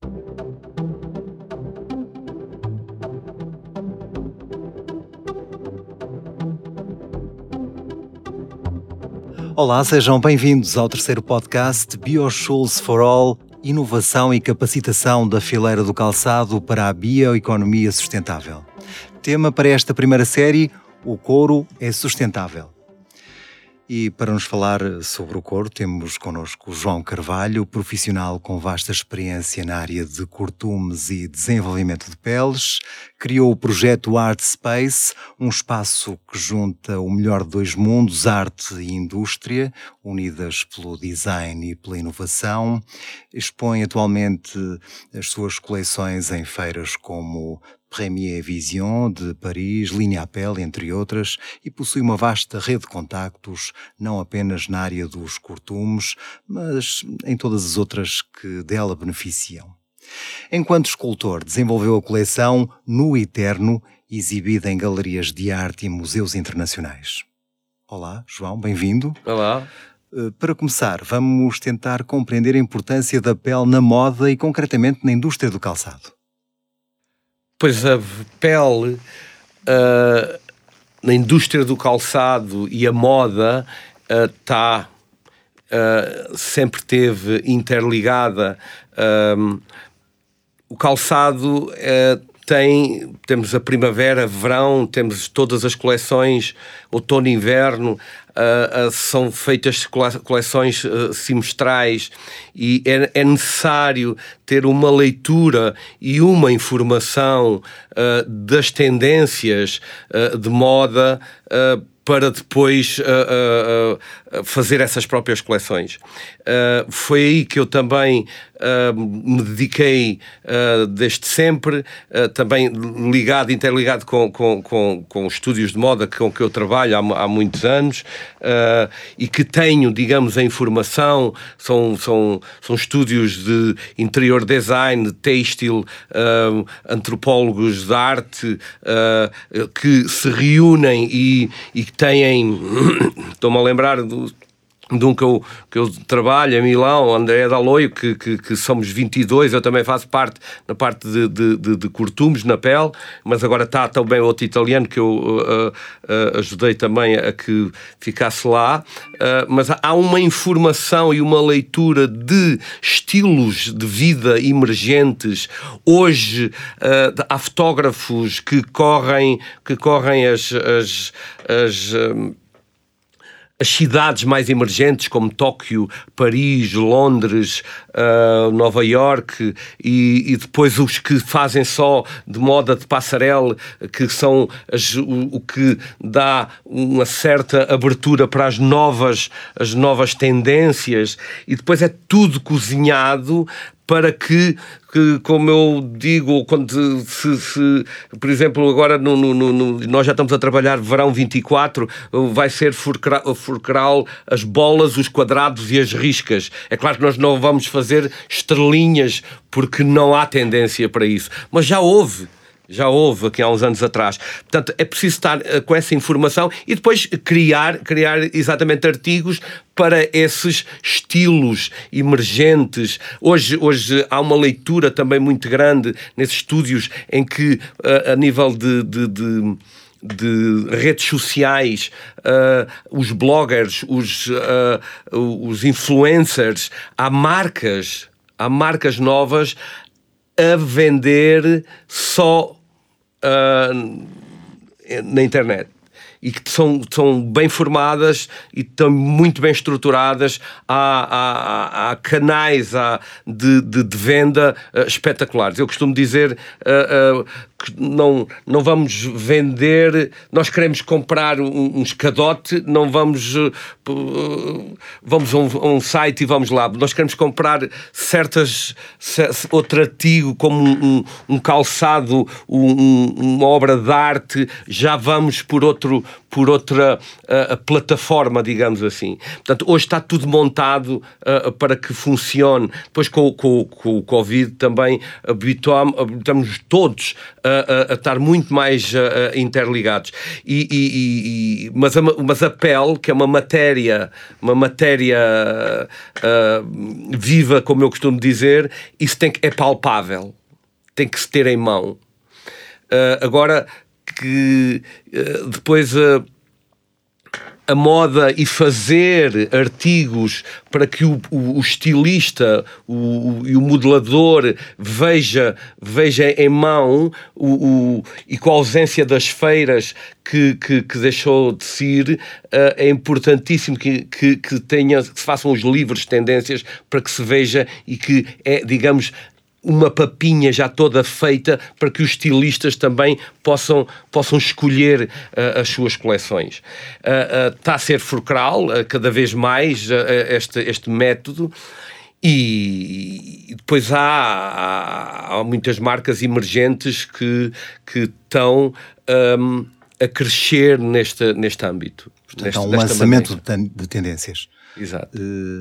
Olá, sejam bem-vindos ao terceiro podcast BioShoes for All, inovação e capacitação da fileira do calçado para a bioeconomia sustentável. Tema para esta primeira série, o couro é sustentável. E para nos falar sobre o couro, temos connosco João Carvalho, profissional com vasta experiência na área de cortumes e desenvolvimento de peles. Criou o projeto Art Space, um espaço que junta o melhor de dois mundos, arte e indústria, unidas pelo design e pela inovação. Expõe atualmente as suas coleções em feiras como Premier Vision de Paris, Linha Apple, entre outras, e possui uma vasta rede de contactos, não apenas na área dos cortumes, mas em todas as outras que dela beneficiam. Enquanto escultor, desenvolveu a coleção No Eterno, exibida em galerias de arte e museus internacionais. Olá, João, bem-vindo. Olá. Para começar, vamos tentar compreender a importância da pele na moda e concretamente na indústria do calçado. Pois a pele, na indústria do calçado e a moda, sempre teve interligada. O calçado temos a primavera, verão, temos todas as coleções, outono e inverno, são feitas coleções semestrais e é necessário ter uma leitura e uma informação das tendências de moda para depois fazer essas próprias coleções. Foi aí que eu também me dediquei desde sempre, também interligado com os estúdios de moda com que eu trabalho há muitos anos, e que tenho, digamos, a informação, são estúdios de interior design, têxtil, antropólogos de arte, que se reúnem e que têm, estou-me a lembrar de um que eu trabalho em Milão, André D'Aloio, que somos 22, eu também faço parte na parte de cortumes na pele, mas agora está também outro italiano que eu ajudei também a que ficasse lá, mas há uma informação e uma leitura de estilos de vida emergentes. Hoje há fotógrafos que correm as cidades mais emergentes como Tóquio, Paris, Londres, Nova Iorque e depois os que fazem só de moda de passarela, que são o que dá uma certa abertura para as novas tendências, e depois é tudo cozinhado para que como eu digo, quando por exemplo, agora nós já estamos a trabalhar verão 24, vai ser fulcral as bolas, os quadrados e as riscas. É claro que nós não vamos fazer estrelinhas porque não há tendência para isso, mas já houve aqui há uns anos atrás. Portanto, é preciso estar com essa informação e depois criar exatamente artigos para esses estilos emergentes. Hoje há uma leitura também muito grande nesses estúdios em que, a nível de redes sociais, os bloggers, os influencers, há marcas novas a vender só na internet, e que são bem formadas e estão muito bem estruturadas. Há canais de venda espetaculares. Eu costumo dizer que não vamos vender, nós queremos comprar um escadote, não vamos a um site e vamos lá. Nós queremos comprar outro artigo, como um calçado, uma obra de arte, já vamos por outra plataforma, digamos assim. Portanto, hoje está tudo montado para que funcione. Depois, com o Covid, também habituamos todos a estar muito mais interligados. Mas a pele, que é uma matéria viva, como eu costumo dizer, isso é palpável, tem que se ter em mão. Agora que depois a moda e fazer artigos para que o estilista e o modelador veja em mão e com a ausência das feiras que deixou de ser, é importantíssimo que se façam os livros de tendências para que se veja e que é, digamos, uma papinha já toda feita para que os estilistas também possam escolher as suas coleções. Está a ser fulcral cada vez mais este método, e depois há muitas marcas emergentes que estão a crescer neste âmbito. Portanto, há um lançamento de tendências. Exato.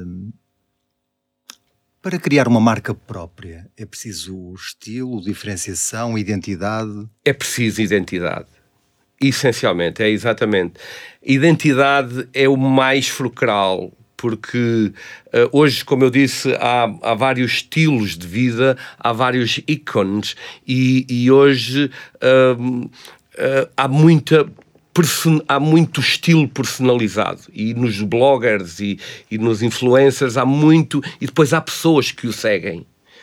Para criar uma marca própria, é preciso estilo, diferenciação, identidade? É preciso identidade. Essencialmente, é exatamente. Identidade é o mais fulcral, porque hoje, como eu disse, há vários estilos de vida, há vários ícones, e hoje há muito estilo personalizado, e nos bloggers e nos influencers há muito, e depois há pessoas que os seguem.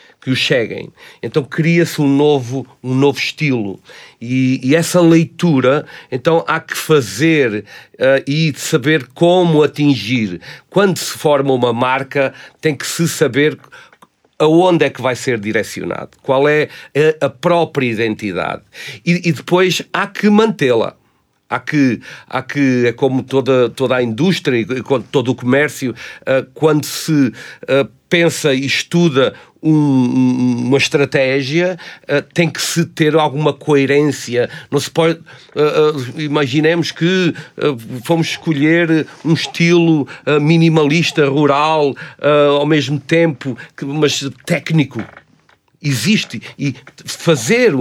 Então cria-se um novo estilo, e essa leitura, então há que fazer e saber como atingir. Quando se forma uma marca, tem que se saber aonde é que vai ser direcionado, qual é a própria identidade, e depois há que mantê-la. Há que, é como toda a indústria e todo o comércio, quando se pensa e estuda uma estratégia, tem que se ter alguma coerência. Não se pode... imaginemos que fomos escolher um estilo minimalista, rural, ao mesmo tempo, mas técnico. Existe, e fazer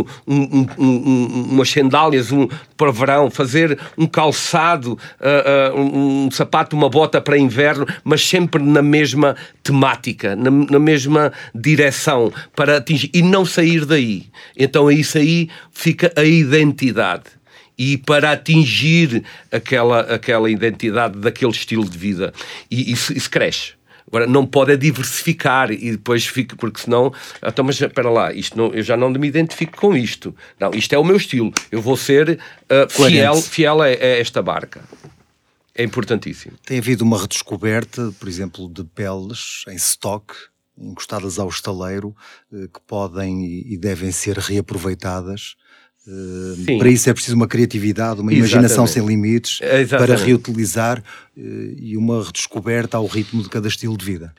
umas sandálias para verão, fazer um calçado, um sapato, uma bota para inverno, mas sempre na mesma temática, na mesma direção, para atingir, e não sair daí. Então isso aí fica a identidade. E para atingir aquela identidade daquele estilo de vida. E isso cresce. Agora, não pode diversificar e depois fica, porque senão... Então, mas espera lá, eu já não me identifico com isto. Não, isto é o meu estilo. Eu vou ser fiel a esta marca. É importantíssimo. Tem havido uma redescoberta, por exemplo, de peles em stock, encostadas ao estaleiro, que podem e devem ser reaproveitadas. Para isso é preciso uma criatividade, uma imaginação sem limites, para reutilizar, e uma redescoberta ao ritmo de cada estilo de vida.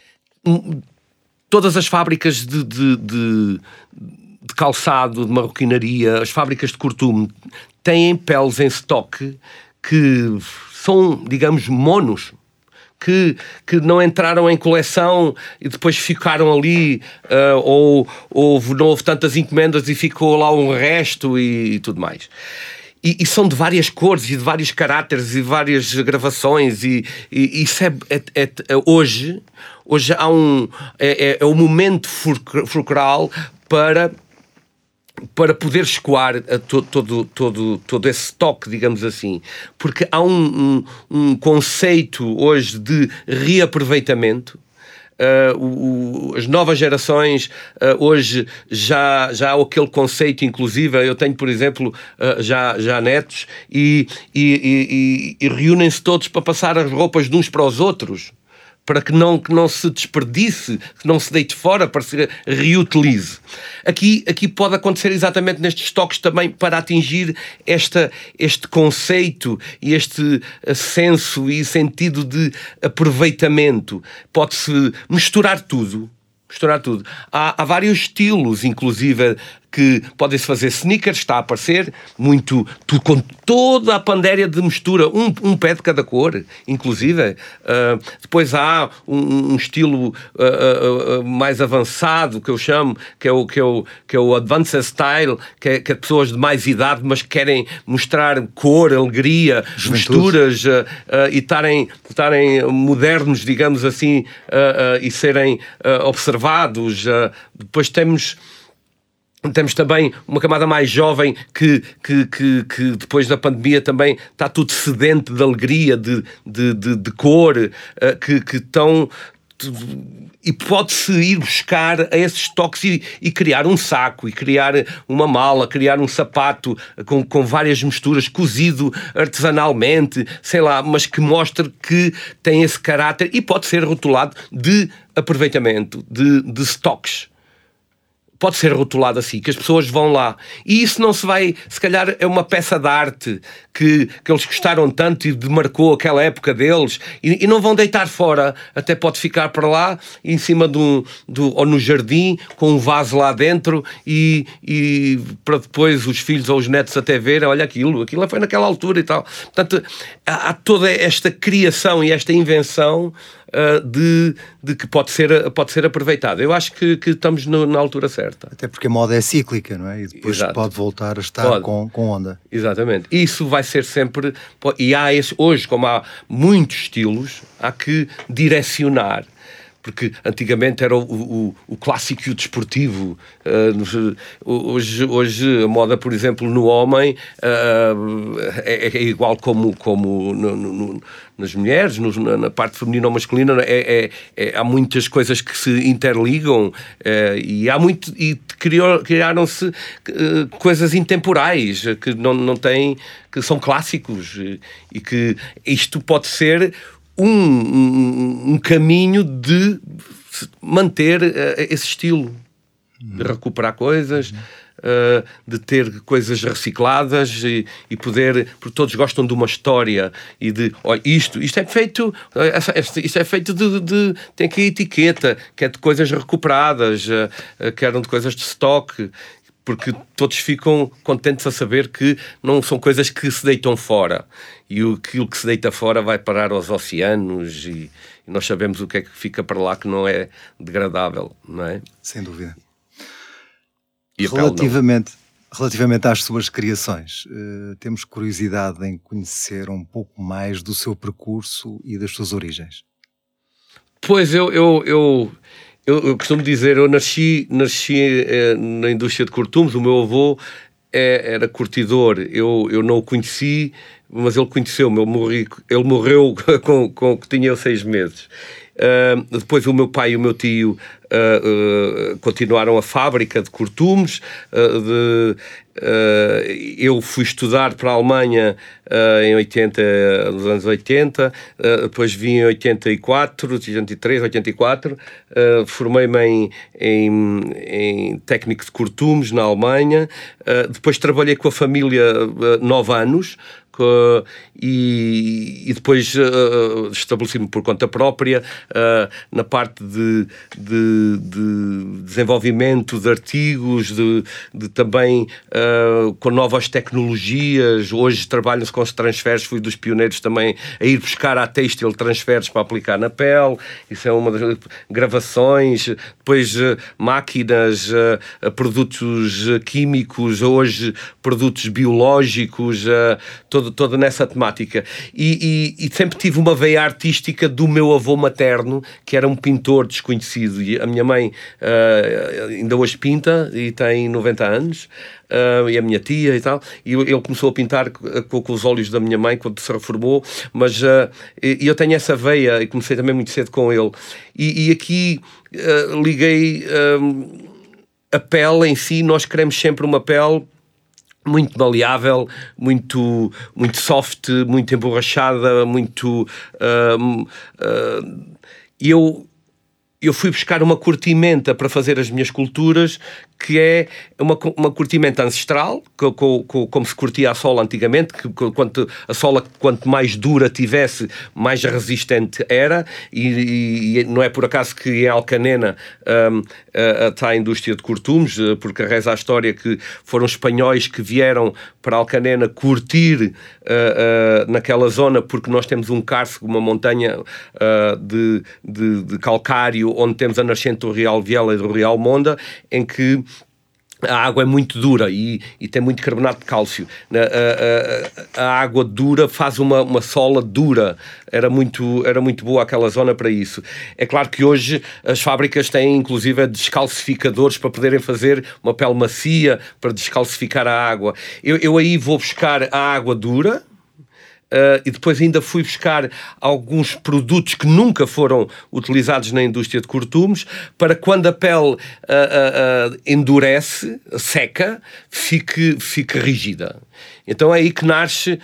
Todas as fábricas de calçado, de marroquinaria, as fábricas de cortume, têm peles em estoque que são, digamos, monos, que não entraram em coleção e depois ficaram ali, ou não houve tantas encomendas e ficou lá um resto e tudo mais. E são de várias cores e de vários caráteres e várias gravações, e isso hoje há é um momento fulcral para poder escoar todo esse toque, digamos assim, porque há um conceito hoje de reaproveitamento. As novas gerações hoje já há aquele conceito, inclusive eu tenho, por exemplo, já netos, e reúnem-se todos para passar as roupas de uns para os outros, para que não se desperdice, que não se deite fora, para se reutilize. Aqui pode acontecer exatamente nestes estoques também, para atingir este conceito e este senso e sentido de aproveitamento. Pode-se misturar tudo. Há vários estilos, inclusive, que podem-se fazer sneakers, está a aparecer, muito, com toda a pandéria de mistura, um pé de cada cor, inclusive. Depois há um estilo mais avançado, que eu chamo, que é o Advanced Style, que é pessoas de mais idade, mas que querem mostrar cor, alegria, misturas, e estarem modernos, digamos assim, e serem observados. Depois temos também uma camada mais jovem que depois da pandemia também está tudo sedente de alegria, de cor, que estão... E pode-se ir buscar a esses toques e criar um saco, e criar uma mala, criar um sapato com várias misturas, cozido artesanalmente, sei lá, mas que mostre que tem esse caráter e pode ser rotulado de aproveitamento, de stocks. Pode ser rotulado assim, que as pessoas vão lá. E isso não se vai... Se calhar é uma peça de arte que eles gostaram tanto e demarcou aquela época deles e não vão deitar fora. Até pode ficar para lá, em cima ou no jardim, com um vaso lá dentro e para depois os filhos ou os netos até verem, olha aquilo foi naquela altura e tal. Portanto, há toda esta criação e esta invenção de que pode ser aproveitado. Eu acho que estamos na altura certa. Até porque a moda é cíclica, não é? E depois pode voltar a estar com onda. Exatamente. Isso vai ser sempre... E há hoje, como há muitos estilos, há que direcionar. Porque antigamente era o clássico e o desportivo. Hoje a moda, por exemplo, no homem é igual como nas mulheres, na parte feminina ou masculina. Há muitas coisas que se interligam e criaram-se coisas intemporais que não têm, que são clássicos e que isto pode ser um caminho de manter esse estilo, de recuperar coisas, de ter coisas recicladas e poder, porque todos gostam de uma história e de, olha, isto é feito, isto é feito tem aqui a etiqueta, que é de coisas recuperadas, que eram de coisas de estoque, porque todos ficam contentes a saber que não são coisas que se deitam fora. E aquilo que se deita fora vai parar aos oceanos e nós sabemos o que é que fica para lá que não é degradável, não é? Sem dúvida. E relativamente às suas criações, temos curiosidade em conhecer um pouco mais do seu percurso e das suas origens. Pois, eu costumo dizer, eu nasci na indústria de cortumes. O meu avô era curtidor, eu não o conheci, mas ele conheceu-me. Ele morreu com que tinha 6 meses. Depois o meu pai e o meu tio continuaram a fábrica de cortumes. Eu fui estudar para a Alemanha nos anos 80, depois vim em 84, 83, 84, formei-me em técnico de cortumes na Alemanha, depois trabalhei com a família 9 anos, e depois estabeleci-me por conta própria na parte de desenvolvimento de artigos, de também com novas tecnologias. Hoje trabalho-se com os transferes, fui dos pioneiros também a ir buscar à têxtil transferes para aplicar na pele. Isso é uma das gravações. Depois máquinas, produtos químicos, hoje produtos biológicos, toda nessa temática. E sempre tive uma veia artística do meu avô materno, que era um pintor desconhecido. E a minha mãe ainda hoje pinta e tem 90 anos. E a minha tia e tal, e ele começou a pintar com os olhos da minha mãe quando se reformou, mas eu tenho essa veia e comecei também muito cedo com ele. E aqui liguei a pele em si. Nós queremos sempre uma pele muito maleável, muito soft, muito emborrachada, muito... eu fui buscar uma cortimenta para fazer as minhas esculturas, que é uma cortimenta ancestral, como se curtia a sola antigamente, que a sola, quanto mais dura tivesse, mais resistente era, e não é por acaso que em Alcanena está a indústria de cortumes, porque reza a história que foram espanhóis que vieram para Alcanena curtir naquela zona, porque nós temos um cárcego, uma montanha de calcário, onde temos a nascente do Real Viela e do Real Monda, em que a água é muito dura e tem muito carbonato de cálcio. A água dura faz uma sola dura. Era muito boa aquela zona para isso. É claro que hoje as fábricas têm inclusive descalcificadores para poderem fazer uma pele macia para descalcificar a água. Eu aí vou buscar a água dura. E depois ainda fui buscar alguns produtos que nunca foram utilizados na indústria de cortumes, para quando a pele endurece, seca, fique rígida. Então é aí que nasce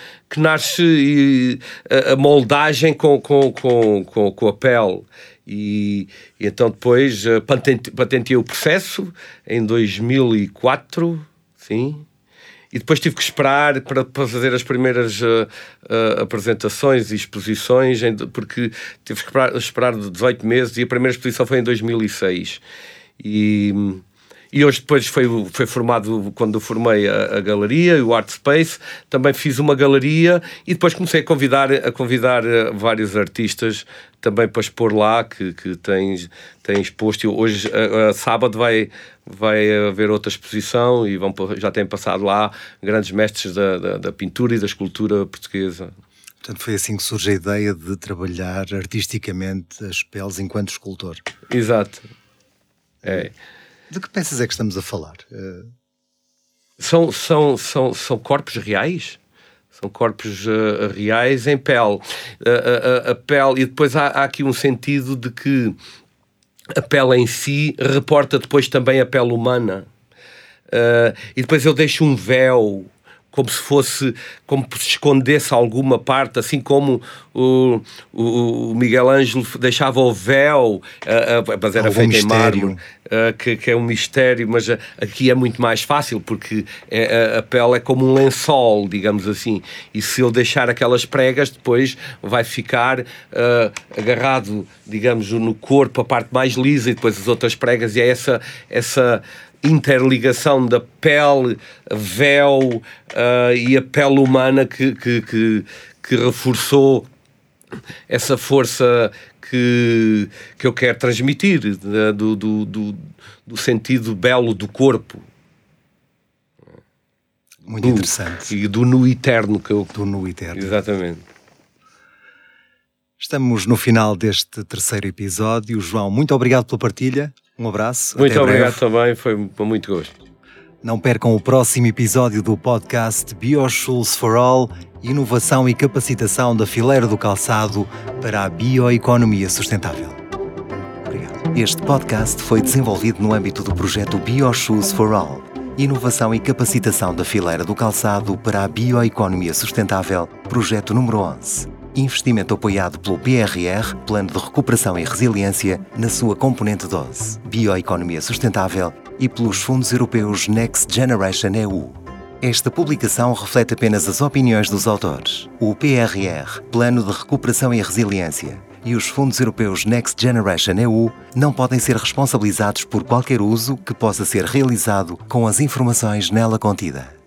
a moldagem com a pele. E então depois patenteei o processo em 2004, sim. E depois tive que esperar para fazer as primeiras apresentações e exposições, porque tive que esperar 18 meses, e a primeira exposição foi em 2006. E hoje depois foi formado, quando eu formei a galeria, o Art Space, também fiz uma galeria, e depois comecei a convidar vários artistas também para expor lá, que têm exposto. E hoje, sábado, vai haver outra exposição, e já têm passado lá grandes mestres da pintura e da escultura portuguesa. Portanto, foi assim que surge a ideia de trabalhar artisticamente as peles enquanto escultor. Exato. É. De que peças é que estamos a falar? São corpos reais. São corpos reais em pele. A pele, e depois há aqui um sentido de que a pele em si reporta depois também a pele humana. E depois eu deixo um véu, como se escondesse alguma parte, assim como o Miguel Ângelo deixava o véu, mas era feito em mármore, que é um mistério, mas aqui é muito mais fácil, porque a pele é como um lençol, digamos assim, e se eu deixar aquelas pregas, depois vai ficar agarrado, digamos, no corpo, a parte mais lisa, e depois as outras pregas, e é essa interligação da pele, véu e a pele humana que reforçou essa força que eu quero transmitir, do sentido belo do corpo. Muito interessante. E do nu eterno. Do nu eterno. Exatamente. Estamos no final deste terceiro episódio. João, muito obrigado pela partilha. Um abraço. Muito obrigado também, foi muito gosto. Não percam o próximo episódio do podcast Bioschools for All, inovação e capacitação da fileira do calçado para a bioeconomia sustentável. Obrigado. Este podcast foi desenvolvido no âmbito do projeto Bioschools for All, inovação e capacitação da fileira do calçado para a bioeconomia sustentável, projeto número 11. Investimento apoiado pelo PRR, Plano de Recuperação e Resiliência, na sua componente 12, Bioeconomia Sustentável, e pelos fundos europeus Next Generation EU. Esta publicação reflete apenas as opiniões dos autores. O PRR, Plano de Recuperação e Resiliência, e os fundos europeus Next Generation EU não podem ser responsabilizados por qualquer uso que possa ser realizado com as informações nela contidas.